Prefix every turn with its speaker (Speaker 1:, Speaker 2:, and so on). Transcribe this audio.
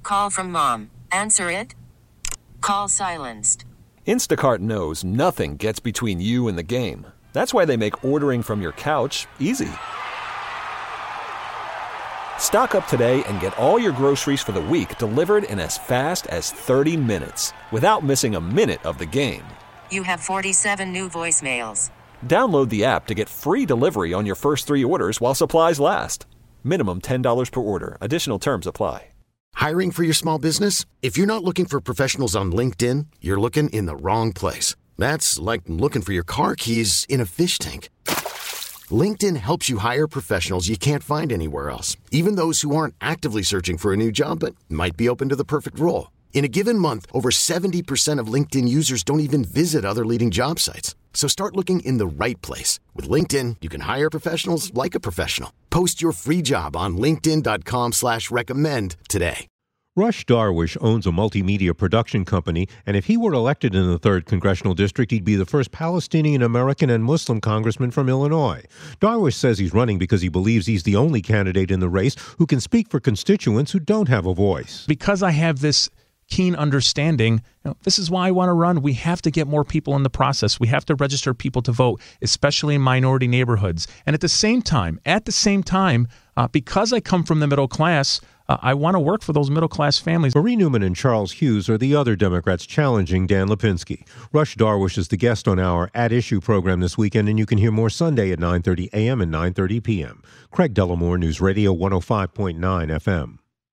Speaker 1: call from mom. Answer it. Call silenced.
Speaker 2: Instacart knows nothing gets between you and the game. That's why they make ordering from your couch easy. Stock up today and get all your groceries for the week delivered in as fast as 30 minutes without missing a minute of the game.
Speaker 1: You have 47 new voicemails.
Speaker 2: Download the app to get free delivery on your first 3 orders while supplies last. Minimum $10 per order. Additional terms apply.
Speaker 3: Hiring for your small business? If you're not looking for professionals on LinkedIn, you're looking in the wrong place. That's like looking for your car keys in a fish tank. LinkedIn helps you hire professionals you can't find anywhere else, even those who aren't actively searching for a new job but might be open to the perfect role. In a given month, over 70% of LinkedIn users don't even visit other leading job sites. So start looking in the right place. With LinkedIn, you can hire professionals like a professional. Post your free job on linkedin.com/recommend today.
Speaker 4: Rush Darwish owns a multimedia production company, and if he were elected in the 3rd Congressional District, he'd be the first Palestinian-American and Muslim congressman from Illinois. Darwish says he's running because he believes he's the only candidate in the race who can speak for constituents who don't have a voice.
Speaker 5: Because I have this keen understanding, this is why I want to run. We have to get more people in the process. We have to register people to vote, especially in minority neighborhoods. And at the same time, because I come from the middle class, I want to work for those middle-class families.
Speaker 4: Marie Newman and Charles Hughes are the other Democrats challenging Dan Lipinski. Rush Darwish is the guest on our At Issue program this weekend, and you can hear more Sunday at 9:30 a.m. and 9:30 p.m. Craig Dellamore, News Radio 105.9 FM.